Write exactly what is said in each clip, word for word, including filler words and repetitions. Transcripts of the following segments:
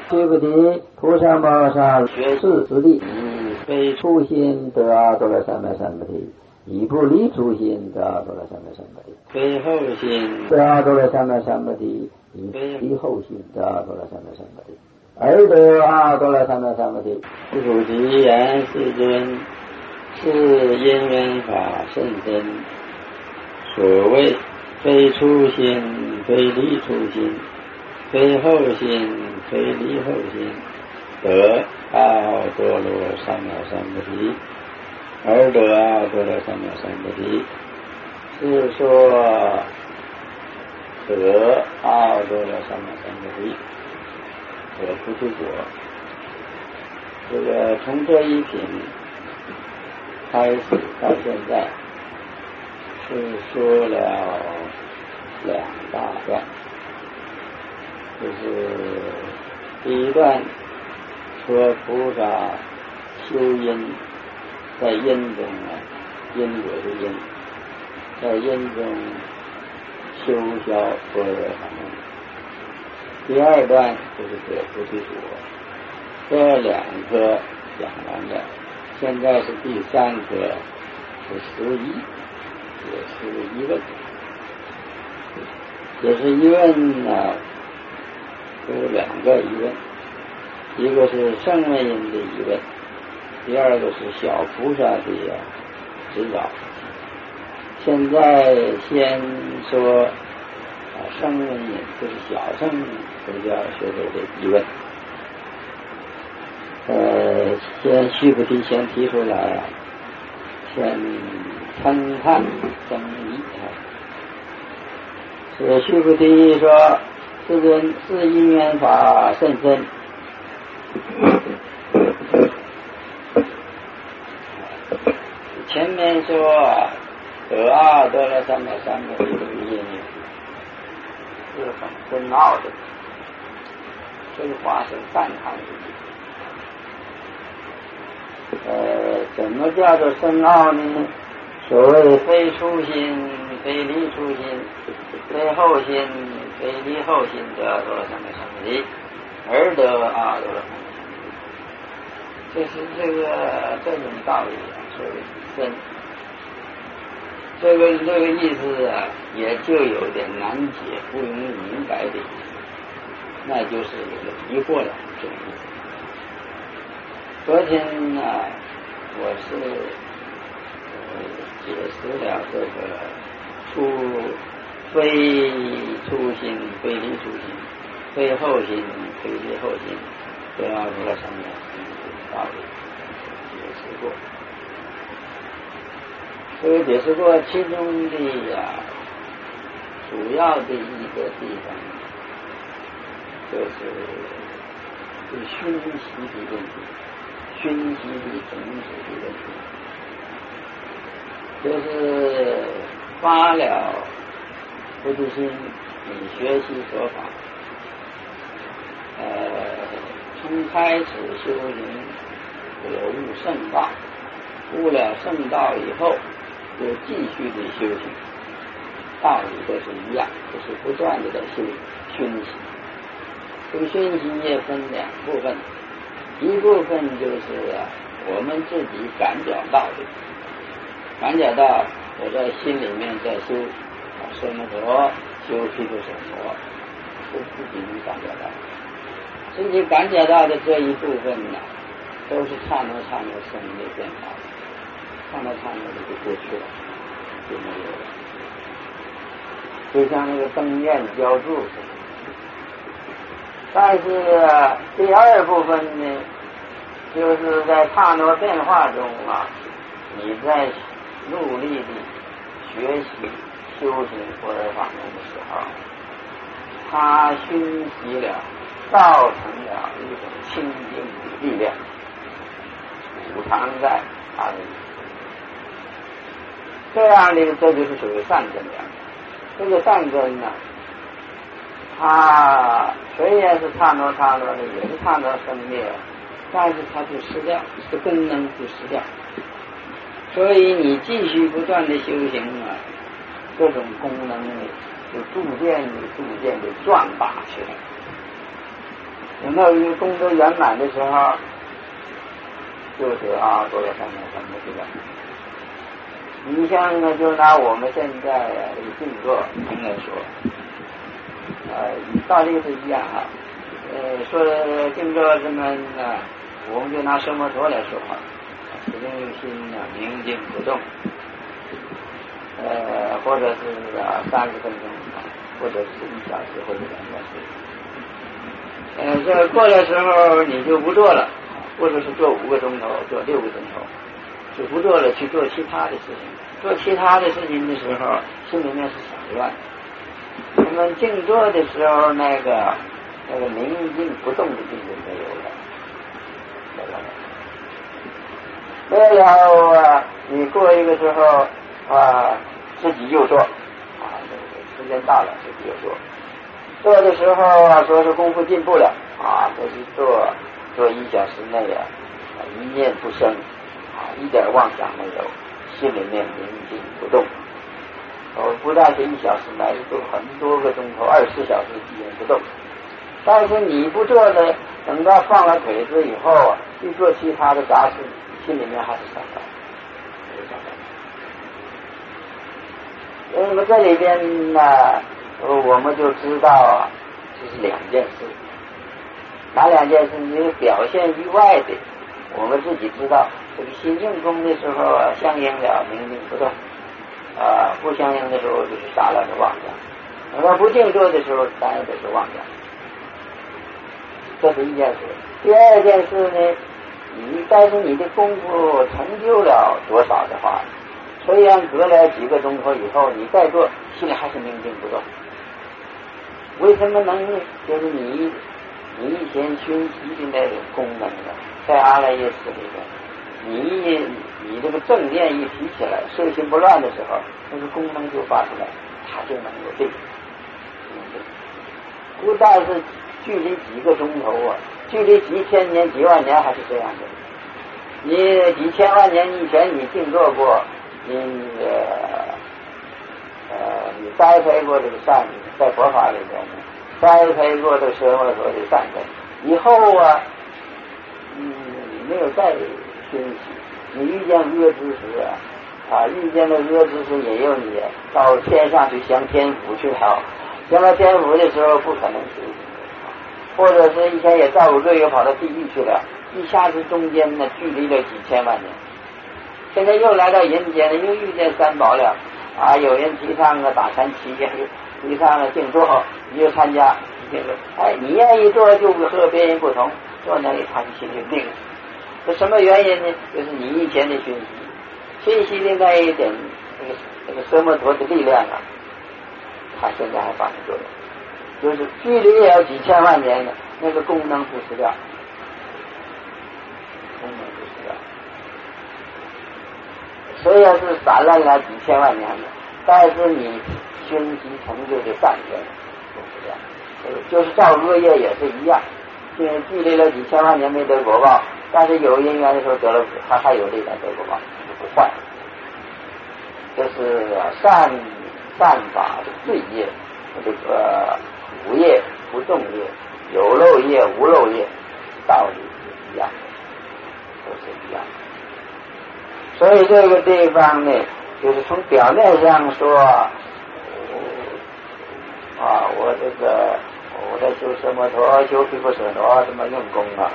须菩提，菩萨摩诃学士之地，以非初心得阿多罗三藐三菩提，以不离初心得阿多罗三藐三菩提，非后心得阿多罗三藐三菩提，以非离后心得阿多罗三藐三菩提，而得阿多罗三藐三菩提。是菩提言：世尊，是因缘法甚深，所谓非初心，非离初心，非后心，非离后心，得阿多罗三藐三菩提，而得阿多罗三藐三菩提，是说得阿多罗三藐三菩提，得菩提果。这个从这一品开始到现在，是说了两大段。就是第一段说菩萨修因，在因中啊，因果的因，在因中修消般若法门。第二段就是得菩提果，这两科讲完了，现在是第三科，是十一，也是疑问，也是疑问呢。有两个疑问，一个是声闻因的疑问，第二个是小菩萨的指导。现在先说啊，声闻因就是小乘佛教学者的疑问。呃，先须菩提先提出来啊，先称叹争议啊。是须菩提说。世尊，是因缘法甚深，前面说得阿多罗三藐三菩提的因缘是很深奥的，这个话是赞叹的。呃，怎么叫做深奥呢？所谓非初心，非离初心，非后心，非离后心得阿多罗三藐三菩提，而得阿多罗三藐三菩提。这是这个这种道理啊，所谓深。这个这个意思啊，也就有点难解、不容易明白的意思，那就是有个疑惑了这种意思。昨天呢、啊，我是。解释了这个初非初心，非离初心，非后心，非离后心，得阿多罗三藐三菩提的道理解释过。这个解释过其中的呀、啊，主要的一个地方，就是对熏习的问题，熏习的种子的问题。就是发了菩提心，你学习佛法，呃，从开始修行得悟圣道，悟了圣道以后，又继续的修行，道理都是一样，就是不断的在修熏习。这个熏习也分两部分，一部分就是啊，我们自己感觉到的。感觉到我在心里面在修舍那佛，修毗卢舍佛，是自己能感觉到。自己感觉到的这一部分呢，都是刹那刹那生灭变化，刹那刹那的就过去了，就没有了。就像那个灯焰浇筑似的。但是第二部分呢，就是在刹那变化中啊，你在努力的学习修行般若法门的时候，它熏习了，造成了一种清净的力量，储藏在它的这样的，这就是属于善根了。这个善根呢，它虽然是刹那刹那的，也是刹那生灭，但是它就失掉，这功能就失掉。所以你继续不断的修行啊，这种功能呢，就逐渐的、逐渐的壮大起来。 等到一个功德圆满的时候，就是啊，做了什么什么这个。你像呢，就拿我们现在这个静坐来说，呃，道理是一样啊。呃，说的静坐什么呢？我们就拿什么陀来说话，始终用心呢，宁静不动。呃，或者是啊三十分钟，或者是一小时，或者两小时。呃，这个过的时候你就不做了，或者是做五个钟头，做六个钟头，就不做了，去做其他的事情。做其他的事情的时候，心里面是散乱。那么静坐的时候，那个那个宁静不动的静就没有了，没有了。没有啊，你过一个时候啊，自己又做啊，时间到了自己又做。做的时候啊，说是功夫进步了啊，这是做做一小时内啊，一念不生啊，一点妄想没有，心里面宁静不动。哦，不但是一小时，乃至做很多个钟头，二十四小时一念不动。但是你不做呢，等到放了腿子以后啊，去做其他的杂事，心里面还是散乱。那么这里边呢，我们就知道啊，这是两件事。哪两件事？你表现于外的，我们自己知道，这个心静功的时候啊，相应了宁静不动，啊、呃，不相应的时候就是杂乱的妄想。那么不静坐的时候，当然都是妄想。这是一件事。第二件事呢，你但是你的功夫成就了多少的话，虽然隔了几个钟头以后，你再做，心里还是宁静不动。为什么能呢？就是你你以前熏习的那种功能呢，在阿赖耶识里面，你你这个正念一提起来，摄心不乱的时候，那个功能就发出来，它就能有定。不但是距离几个钟头啊，距离几千年、几万年还是这样的。你几千万年以前你静坐过，你呃呃你栽培过这个善，在佛法里面栽培过这个奢摩所的善根，以后啊，嗯，你没有再熏习，你遇见恶知识啊，啊，遇见了恶知识也有你到天上去降天福去了，降到天福的时候不可能修行，或者是以前也造过罪，又跑到地狱去了，一下子中间呢距离了几千万年，现在又来到人间了，又遇见三宝了啊！有人提倡了打禅七，提倡了静坐，你就参加，你就说，哎，你愿意做就和别人不同，做那里他就心里定了。这什么原因呢？就是你以前的熏习，熏习的那一点那个那个奢摩陀的力量啊，他现在还发生作用，就是距离也要几千万年呢，那个功能不失掉，功能不失掉。虽然是散乱了几千万年了，但是你熏习成就的善根不失掉，就是造恶业也是一样，距距离了几千万年没得果报，但是有因缘的时候得了，他还有力量得果报，不坏。这是善善法的罪业，这个无业不重业，有漏业无漏业，道理是一样的，都是一样的。所以这个地方呢，就是从表面上说，啊，我这个我在修奢摩陀、修毗婆舍那这么用功啊，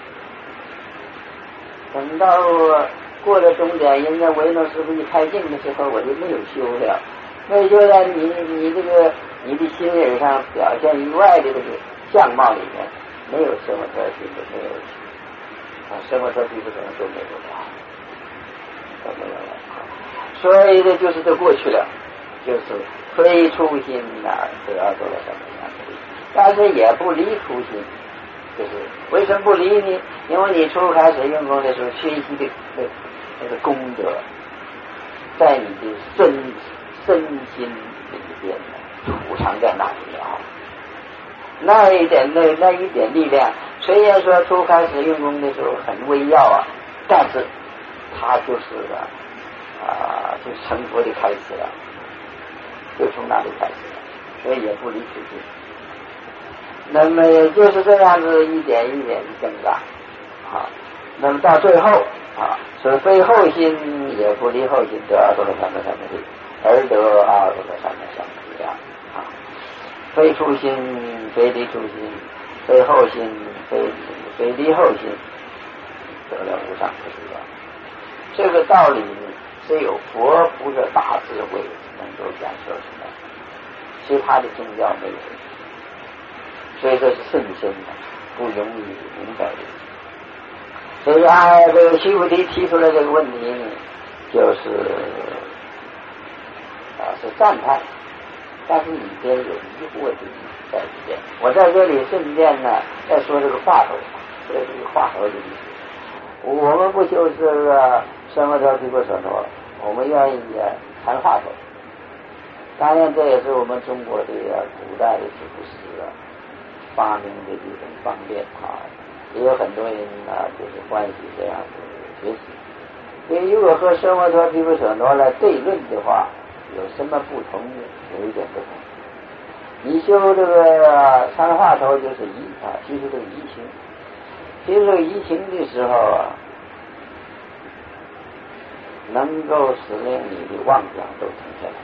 等到过了终点，人家维诺师傅一开镜的时候，我就没有修了。没有在你你这个你的心理上表现以外的这个相貌里面，没有奢摩陀、毗婆没有啊，奢摩陀、毗婆舍都没有了。都没有了，所以这就是这过去了，就是非初心哪得到了什么样的，但是也不离初心，就是为什么不离呢？因为你初开始用功的时候，熏习的那那个功德，在你的身身心里边储藏在那里啊，那一点那那一点力量，虽然说初开始用功的时候很微要啊，但是他就是啊，啊，就成佛的开始了，就从那里开始了，所以也不离初心。 那么也就是这样子一点一点的增长啊。那么到最后啊，是非后心也不离后心得阿罗汉的三昧力，而得阿罗汉的三昧量啊。非初心，非离初心，非后心，非非离后心，得了无上菩提了。这个道理只有佛菩萨大智慧能够讲说出来，其他的宗教没有。所以这是甚深的，不容易明白的。所以啊，这个须菩提提出来这个问题呢，就是啊是赞叹，但是里边有疑惑的意思在里边。我在这里顺便呢再说这个话头，说这个话头的意思。我们不修这个生活条提过所说，我们愿意谈话头。当然，这也是我们中国的古代的祖师啊发明的一种方便啊。也有很多人啊，就是欢喜这样的学习。所以，如果和生活条提过所说来对论的话，有什么不同呢？有一点不同。你修这个参话头就是移啊，其实这个移情。其实这个移情的时候啊，能够使令你的妄想都停下来，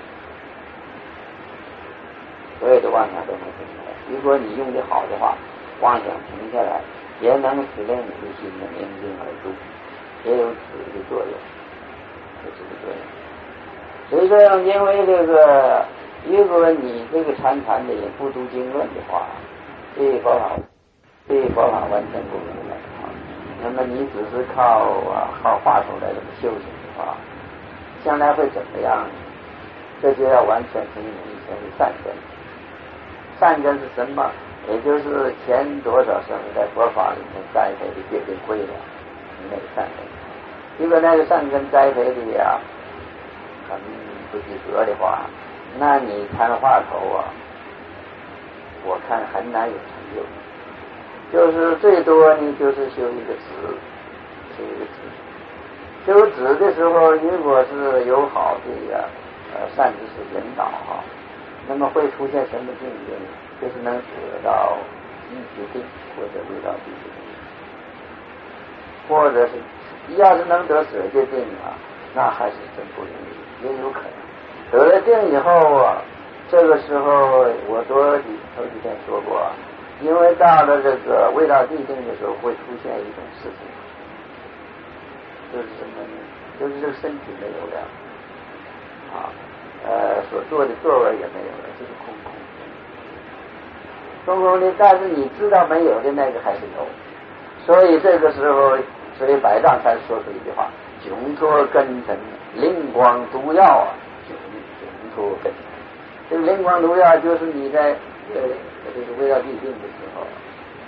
所有的妄想都能停下来。如果你用的好的话，妄想停下来，也能使令你的心能宁静而住，也有止的作用，有止的作用。所以说，因为这个，如果你这个参禅的人不读经论的话，对佛法，对佛法完全不明白啊。那么你只是靠啊靠话出来这么修行的话，将来会怎么样？这就要完全从你以前的善根。善根是什么？也就是前多少生在佛法里面栽培的戒定慧了，那个善根。如果那个善根栽培的呀很不及格的话，那你参话头啊，我看很难有成就。就是最多呢，就是修一个止，修一个止。修止的时候，如果是有好的呀呃善知识引导哈，那么会出现什么境界呢？就是能得到一决定，或者未到地决定，或者是要是能得舍戒定啊，那还是真不容易，也有可能。得了定以后啊，这个时候我多几头几天说过啊，因为到了这个未到地定的时候，会出现一种事情，就是什么呢？就是这个身体没有了啊，呃，所做的作为也没有了，就是空空。空空的，但是你知道没有的那个还是有，所以这个时候，所以百丈才说出一句话：窘脱根尘，灵光毒药啊！窘窘脱根尘，这个灵光毒药就是你在呃这个未到地定的时候，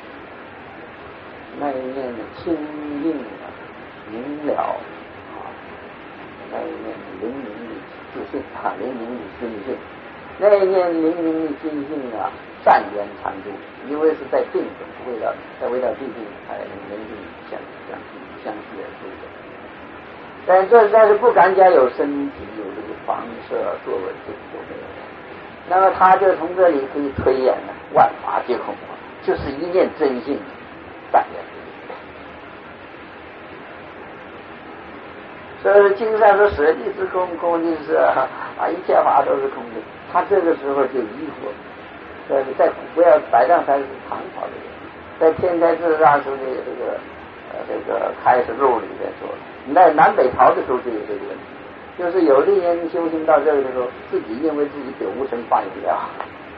那一念清净啊，明了啊，那一念灵明的自信啊，灵明的心性，那一念灵明的心性啊。善缘常住，因为是在定中，为了在未到地定才能能定相相相续而住的。但这但是不敢讲有身体有这个房舍作为这个都没有。那么他就从这里可以推演了，万法皆空，就是一念真性，善缘。所以经上说舍地是空，空就是啊一切法都是空的。他这个时候就疑惑。在在不要百丈山是唐朝的人，在天台智大师的这个呃这个开始录里边说，在南北朝的时候就有这个问题，就是有的人修行到这个的时候，自己认为自己得无生法有了，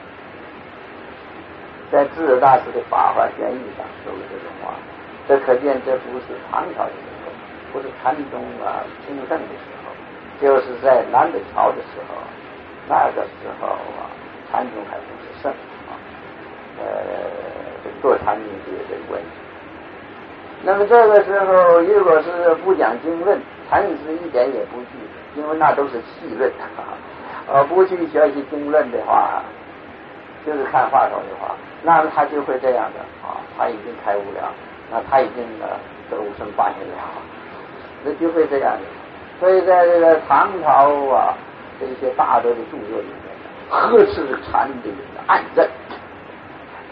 在智大师的《法华玄义》上说的这种话，这可见这不是唐朝的时候，不是禅宗啊兴盛的时候，就是在南北朝的时候，那个时候啊。禅宗还不是圣啊，呃，做禅宗就有这个问题。那么这个时候，如果是不讲经论，禅师一点也不去，因为那都是细论啊。呃，不去学习经论的话，就是看话头的话，那么他就会这样的啊，他已经开悟了，那他已经呃得无生法身了，那就会这样的。所以在这个唐朝啊，这些大德的著作里面。呵斥禅的暗证，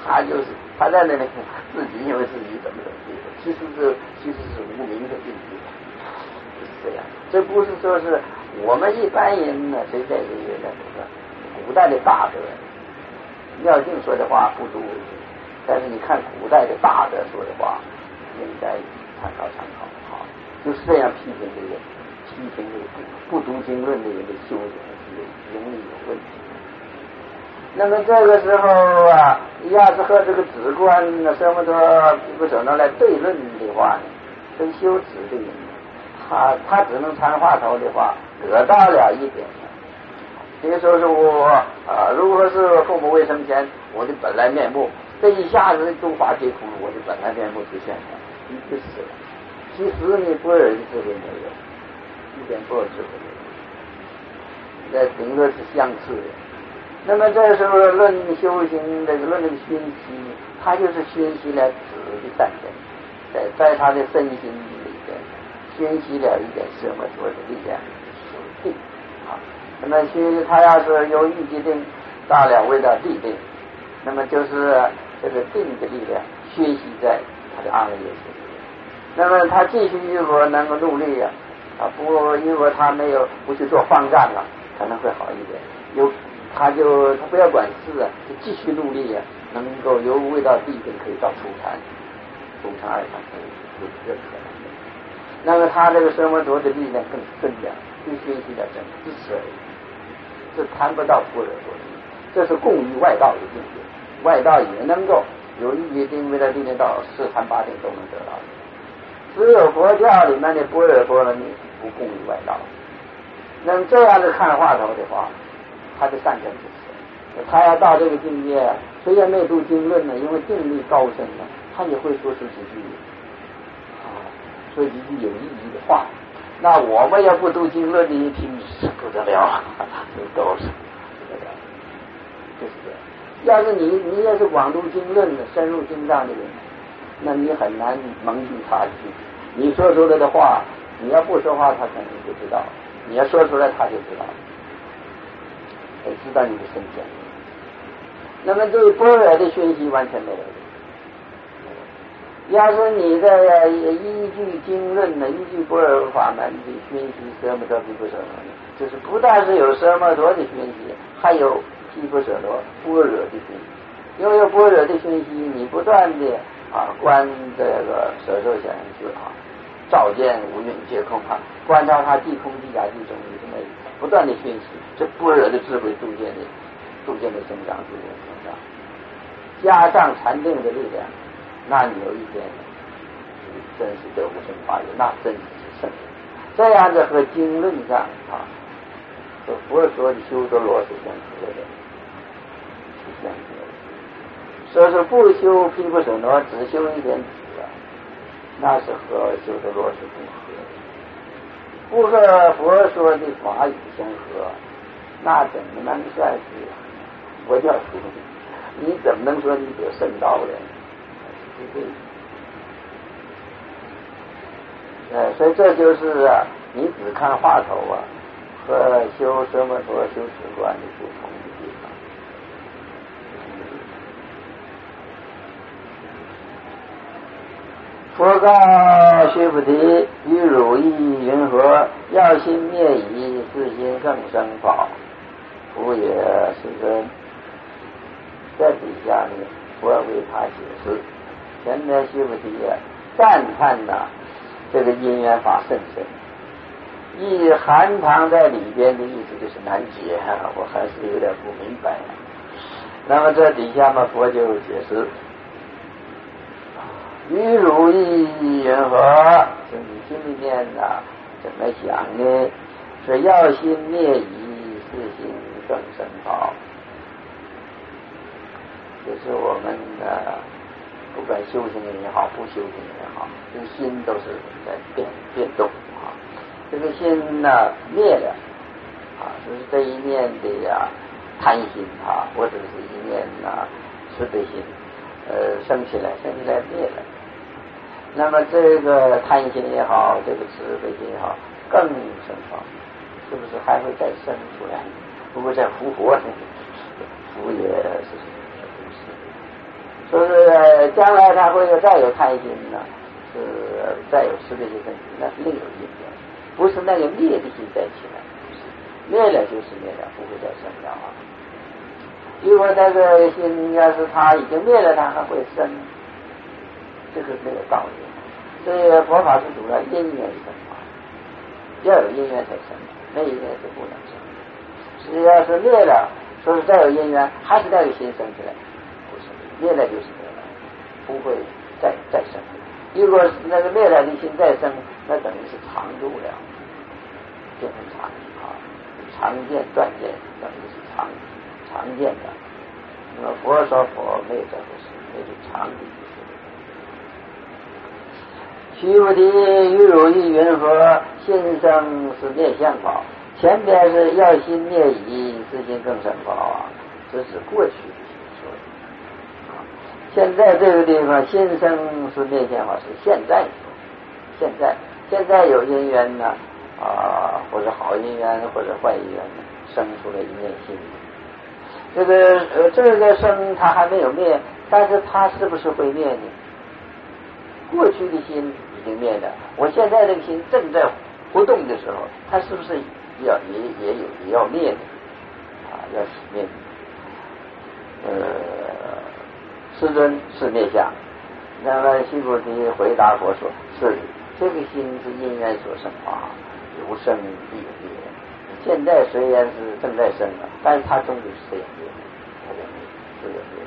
他就是他在那里自己以为自己怎么怎么地，其实是其实是无名的境界，就是这样。这不是说是我们一般人呢，谁在这个那个古代的大德，妙境说的话不足为奇，但是你看古代的大德说的话，应该参考参考。好，就是这样批评这个批评这个不读经论的人的修行是容易有问题。那么这个时候啊，要是和这个止观什么的不可能来对论的话呢，跟修止的人，他他只能参话头的话，得到了一点。比如说是我啊，如果是父母未生前，我的本来面目，这一下子诸法皆空，我的本来面目就现了，一个死了。其实你般若的智慧没有，一点般若智慧没有，那顶多是相似的。那么这时候论修行这个论这个熏习，他就是熏习了止的善根，在在他的身心里边熏习了一点什么说的力量，是定啊。那么熏他要是有一级定到了位到地定，那么就是这个定的力量熏习在他的阿赖耶识。那么他继续如果能够努力啊，啊不如果他没有不去做方丈了，可能会好一点。有他就他不要管事啊，就继续努力啊，能够由未到地定可以到初禅，初禅二禅可以有这可能的。那么他这个生活多的力量更增强，就学习了整支持而已，这谈不到般若多力，这是共于外道的境界，外道也能够有一决定未到地定到四禅八定都能得到的。只有佛教里面的般若波罗蜜不共于外道。那么这样的看话头的话，他的善根不是，他要到这个境界，虽然没读经论呢，因为定力高深呢，他也会说出几句啊，说几句有意义的话。那我们要不读经论的一听是不得了啊，都是不得了，就是这样。要是你你要是广读经论的、深入经藏的人，那你很难蒙蔽他去。你说出来的话，你要不说话，他肯定不知道；你要说出来，他就知道。才知道你的身份。那么对般若的学习完全没有。要是你在依据经论呢，依据般若法门的学习奢摩多毗婆舍那，就是不但是有奢摩多的学习，还有毗婆舍那般若的学习。因为有般若的学习，你不断的啊观这个舍受想行识啊，照见五蕴皆空啊，观察它即空即假即中的这么不断的学习，这般若的智慧逐渐的逐渐的增长，逐渐的增长，加上禅定的力量，那你有一点真是得无生法有，那真是圣。这样子和经论上啊，和佛说的修多罗是相合的，是相合的。说是不修毗婆舍那，只修一点止啊，那是和修多罗是不合的。不和佛说的法语相合，那怎么能算是佛教徒？你怎么能说你得圣道呢？对不对？呃，所以这就是啊，你只看话头啊，和修奢摩多、修止观的不同的地方。佛告须菩提：于汝意云何？要心灭已，自心更生宝。佛也世尊。在底下呢，佛为他解释。前面须菩提啊，赞叹呐、啊，这个因缘法甚深。一含藏在里边的意思就是难解啊，我还是有点不明白啊。那么这底下嘛，佛就解释。于汝意云何？就你心里面啊怎么想呢？是要心灭已，自心更生宝。就是我们呃，不管修行人也好，不修行人也好，这个心都是在变变动啊。这个心呢、啊、灭了啊，就是这一念的呀、啊、贪心啊，或者是一念啊慈悲心，呃，升起来，升起来灭了。那么这个贪心也好，这个慈悲心也好，更生宝，是不是还会再生出来？不过再复活，复也是。 说是将来他会有再有开心呢，是再有慈悲心升起，那是另有因缘，不是那个灭的心再起来，灭了就是灭了，不会再生了啊。如果那个心要是他已经灭了，他还会生，这个没有道理。所以佛法是主要因缘生法，要有因缘才生，没因缘是不能生。只要是灭了，说是再有因缘，还是再有心生起来，不是灭了就是灭了，不会再再生。如果是那个灭了的心再生，那等于是常住了，就很常啊，常见断见等于是常常见的。那么佛说佛没有这回事，那是常理。须菩提，于汝意云何？心生是灭相法。前边是要心灭已，自心更生法啊，这是过去的心说的啊。现在这个地方心生是灭相法，是现在说。现在现在有因缘呢啊，或者好因缘或者坏因缘生出了一念心。这个呃这个生它还没有灭，但是它是不是会灭呢？过去的心已经灭了，我现在这个心正在活动的时候，它是不是要也也有也要灭的啊？要熄灭的。呃，世尊是灭相。那么须菩提回答佛说：是，这个心是因缘所生法，有生必有灭。现在虽然是正在生了，但是它终究是有灭，它有灭，是有灭，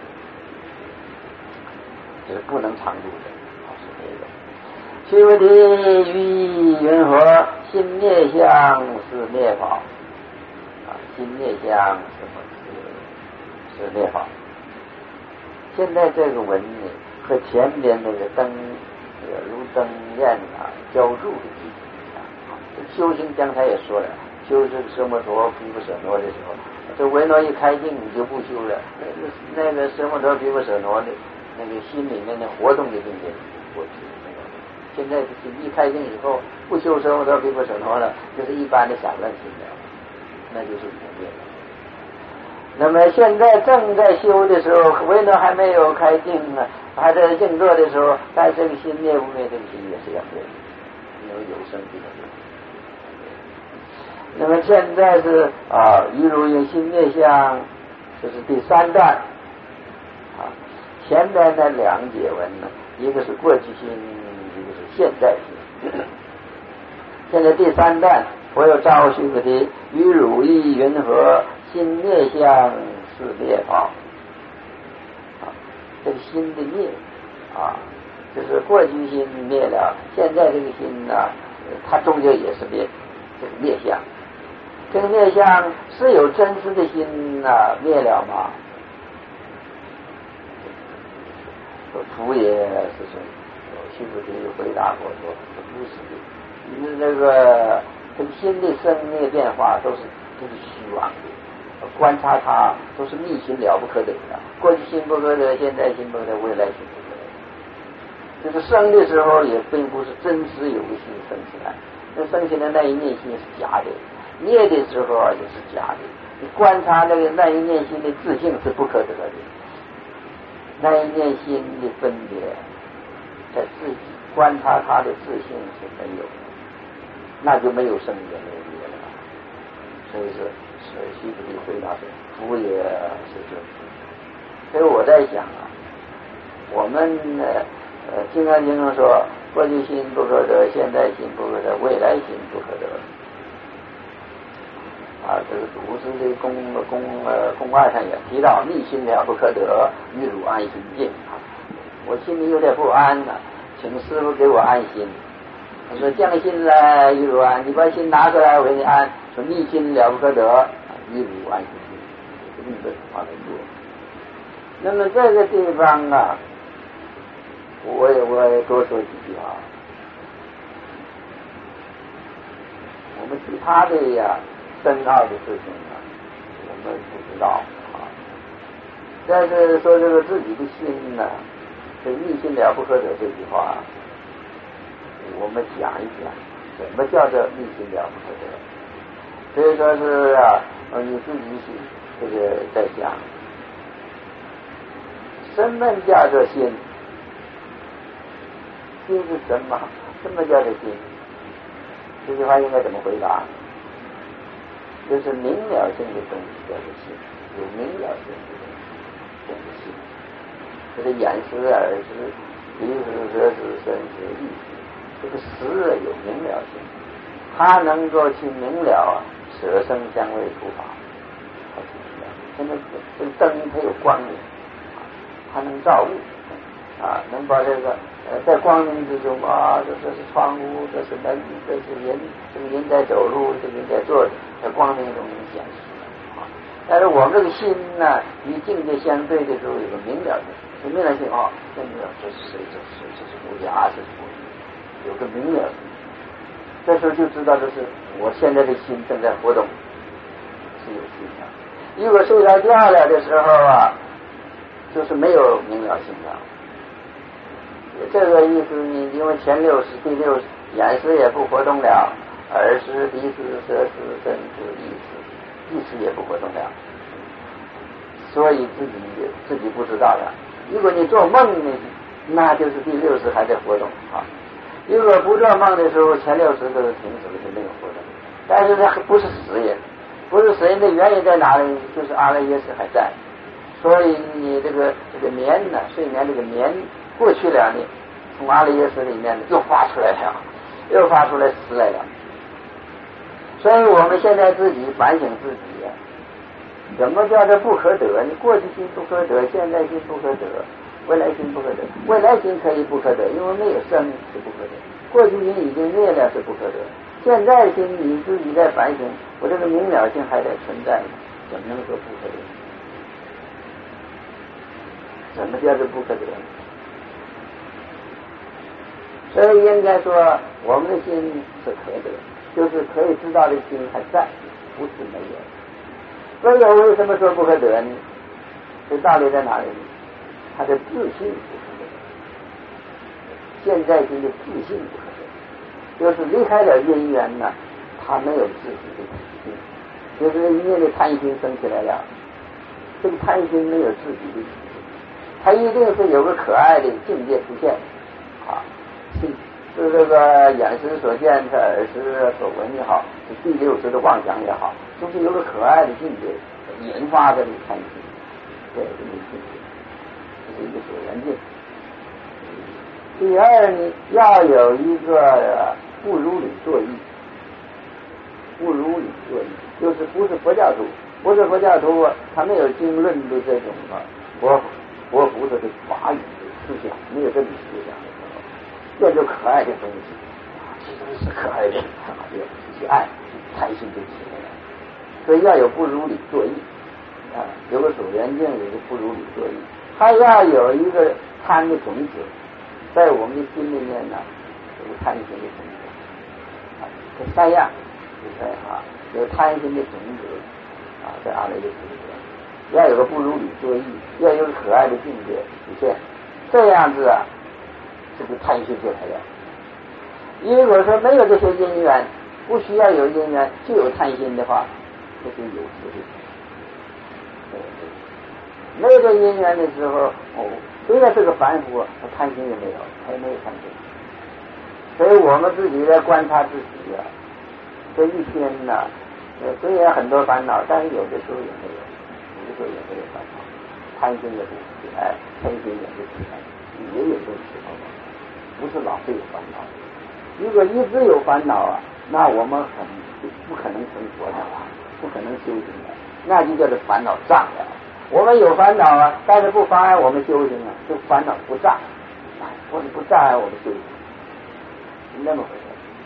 就是不能常住的。须菩提，于云何？心灭相是灭法啊，心灭相是是灭法。现在这个文呢，和前边那个灯，这个如灯焰啊，浇筑的意思啊。修行刚才也说了，修这个奢摩陀毗婆舍那的时候，这维诺一开镜你就不修了，那个那个奢摩陀毗婆舍那的那个心里面的活动的境界过去。现在一开镜以后，不修奢摩陀毗婆舍那了，就是一般的散乱心了，那就是不灭了。那么现在正在修的时候，维诺还没有开镜呢，还在静坐的时候，但这个心灭不灭，这个心也是要灭的，因为有生必有灭。那么现在是啊，于如云心灭相，这是第三段啊。前面的两节文呢，一个是过去心，一个是现在心。现在第三段，我有召须菩提，于汝意云何？心灭相是灭法啊，这个心的灭啊，就是过去心灭了，现在这个心呢，它终究也是灭，这个灭相。这个灭相是有真实的心啊灭了吗？佛也是说，须菩提回答我说不是的，因为这个这个心的生灭变化都是都是虚妄的，观察它都是密心了不可得的，过去心不可得，现在心不可得，未来心不可得。就是生的时候也并不是真实有个心生起来，那生起来那一念心是假的，灭的时候也是假的。你观察那个那一念心的自性是不可得的，那一念心的分别，在自己观察它的自性是没有的，那就没有生也没有灭了。所以说，须菩提回答说：“佛也是这。”所以我在想啊，我们呃《金刚经》中说，过去心不可得，现在心不可得，未来心不可得。啊，这个祖师的公公呃公案上也提到，逆心了不可得，欲汝安心境啊。我心里有点不安了、啊，请师父给我安心。他说降心来，欲汝安，你把心拿出来，我给你安。说逆心了不可得，欲汝安心境，日本话来说。那么这个地方啊，我也我也多说几句啊。我们其他的呀。深奥的事情呢，我们不知道啊。但是说这个自己的心呢，这逆心了不可得这句话，我们讲一讲，什么叫做逆心了不可得？所以说是啊，你自己是这个在想， 什么叫做心？心是什么？什么叫做心？这句话应该怎么回答？就是明了性的东西叫做心，有明了性的东西叫做心。这个眼识、耳识、鼻识、舌识、身识、意识，这个识有明了性，它能够去明了色声香味触法。现在这个灯它有光明，它能照物啊，能把这个呃在光明之中啊，这这是窗户，这是门，这是人，这个人在走路，这个人在坐着，在光明中能显示啊。但是我们这个心呢，与境界相对的时候，有个明了性，有明了性啊，真的这是谁？这是这是无涯，这是无余，有个明了性。这时候就知道这是我现在的心正在活动，是有心的。如果睡着觉了的时候啊，就是没有明了性了。这个意思呢，因为前六识、第六识，眼识也不活动了，耳识、鼻识、舌识、身识、意识，意识也不活动了，所以自己自己不知道了。如果你做梦呢，那就是第六识还在活动啊。如果不做梦的时候，前六识都是停止了，就没有活动。但是它不是死人。不是死人的原因在哪里？就是阿赖耶识还在，所以你这个这个眠呢，睡眠这个眠过去了呢，从阿赖耶识里面又发出来了，又发出来死来了。所以我们现在自己反省自己啊，怎么叫做不可得？你过去心不可得，现在心不可得，未来心不可得。未来心可以不可得，因为没有生是不可得。过去心已经灭了是不可得。现在心你自己在反省，我这个明了性还在存在，怎么能说不可得？什么叫做不可得？所以应该说，我们的心是可得，就是可以知道的心还在，不是没有。所以我为什么说不可得呢？这道理在哪里呢？他的自信不可得，现在心的自信不可得。就是离开了因缘呢，他没有自己的体性，就是一念的贪心生起来了，这个贪心没有自己的体性，他一定是有个可爱的境界出现啊，是是这个眼识所见，是耳识所闻也好，是第六识的妄想也好，就是有个可爱的境界引发的贪心，对这个境界，这是一个所缘境。第二呢，要有一个不如理作意，不如理作意，就是不是佛教徒，不是佛教徒，他没有经论的这种啊，佛佛菩萨的法语的思想，没有这种思想的时候，这就可爱的东西，其实是可爱的，有去爱，贪心就起来了。所以要有不如理作意啊，有个所缘境，有个不如理作意，还要有一个贪的种子。在我们的心里面呢，有贪心的种子，啊，这三样，就是啊，有贪心的种子，啊，在阿赖耶识里面，要有个不如理作意，要有个可爱的境界出现，这样子啊，这个贪心就来了。如果说没有这些因缘，不需要有因缘，就有贪心的话，这就有智慧。没有这因缘的时候，哦。虽然这个凡夫，他贪心也没有，他也没有贪心。所以我们自己在观察自己啊，这一天呢，呃，虽然很多烦恼，但是有的时候也没有，有的时候也没有烦恼，贪心也不起来，嗔心也不起来，也有这种时候，不是老是有烦恼。如果一直有烦恼啊，那我们很不可能成佛的啊，不可能修行的，那就叫做烦恼障了。我们有烦恼啊，但是不妨碍我们修行啊，这烦恼不障，或者不障碍我们修行，是那么回事。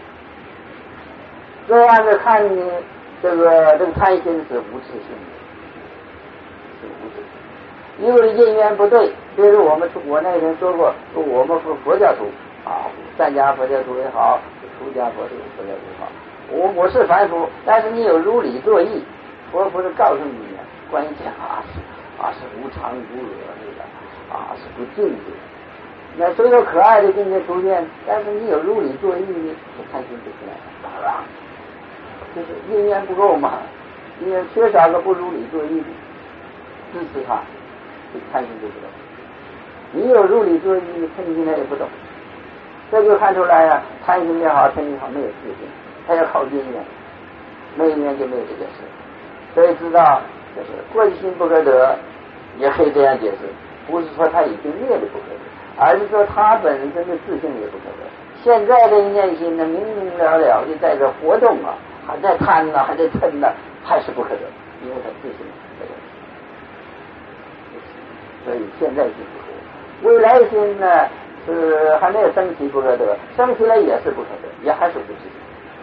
这样子看呢，这个这个贪心是无自性的，是无自性。因为因缘不对，比如我们我那天说过，我们是佛教徒啊，善家佛教徒也好，出家佛教佛教徒也好，我我是凡夫，但是你有如理作意，佛不是告诉你啊，关于这啊是。啊，是无常无我的，啊，是不净的。那虽有可爱的境界出现，但是你有如理作意呢，这贪心就出来了，就是因缘不够嘛，因为缺少个不如理作意的支持他，这贪心就出来了。 你有入理作意，你嗔心他也不懂。这就看出来啊，贪心也好，嗔心也好，没有自信，他要靠因缘，没有因缘就没有这件事。所以知道就是过去心不可得，也可以这样解释，不是说他已经灭的不可得，而是说他本身的自性也不可得。现在的念心呢，明明了了的在这活动啊，还在贪呢、啊，还在嗔呢、啊，还是不可得，因为他自性不可得。所以现在心不可得，未来心呢是还没有升起不可得，升起来也是不可得，也还是不自性。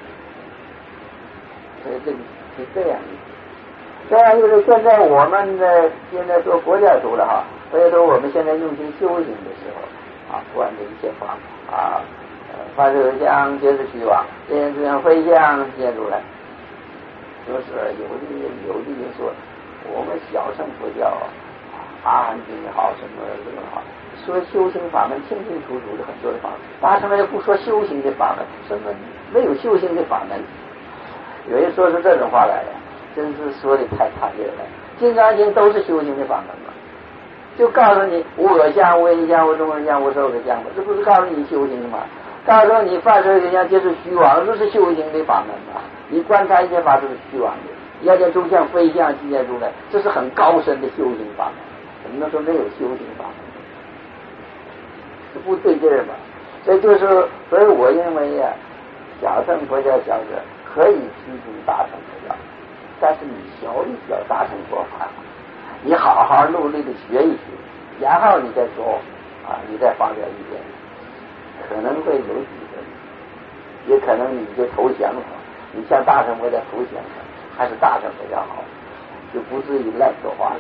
所以这个是这样的。这样就是现在我们的现在做国家组了哈，所以说我们现在用心修行的时候啊，不管这一切法啊。发射相皆是虚妄，这样这样非相现出来，就是有的有的人说，我们小乘佛教阿含经也好，什么什么好，说修行法门清清楚楚的很多的法门，为什么又不说修行的法门？什么没有修行的法门？有人说出这种话来了，真是说的太惨烈了。金刚经都是修行的法门嘛，就告诉你无我相、无因相、无众生相、无寿者相嘛，这不是告诉你修行吗？告诉你犯罪人家就是虚妄，这是修行的法门啊！你观察一切法都是虚妄的，要见诸相非相即见出来，这是很高深的修行法门。怎么能说没有修行法门？这不对劲儿嘛？这就是，所以我认为呀、啊，小乘佛教小者可以批评大乘佛教，但是你学一学大乘佛法，你好好努力的学一学，然后你再说啊，你再发表意见。可能会有几个，也可能你就投降了。你向大乘佛教投降了，还是大乘佛教好，就不至于乱说话了。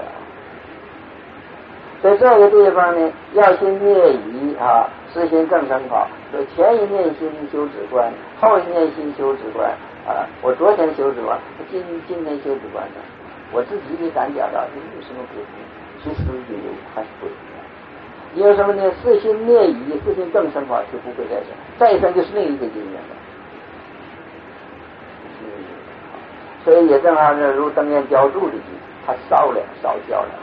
在这个地方呢，要心灭疑啊，实行更生法。说前一念心修止观，后一念心修止观啊。我昨天修止观，今今天修止观呢，我自己也感觉到有什么不同，其实也有还是不一样。因为什么呢？四心灭疑，四心更生法就不会再生，再生就是另一个因缘了。嗯，所以也正好是如灯焰浇筑的句，它烧了，烧焦了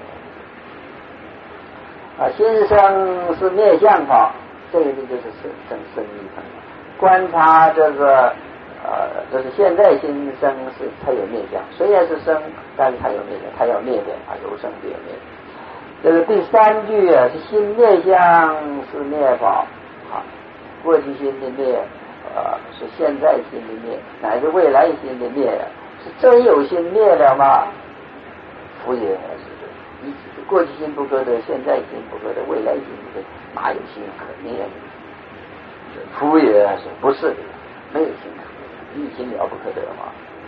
哈。啊，心生是灭相法，这个就是生生生意生了。观察这个呃，就是现在心生是它有灭相，虽然是生，但是它有灭相，它要灭的啊，由生变灭。这个第三句啊，是心灭相是灭法啊，过去心的灭，呃，是现在心的灭，乃至未来心的灭，是真有心灭了吗？佛也是，一过去心不可得，现在心不可得，未来心不可得，哪有心可灭的？佛也是不是的，没有心可得，一心了不可得嘛。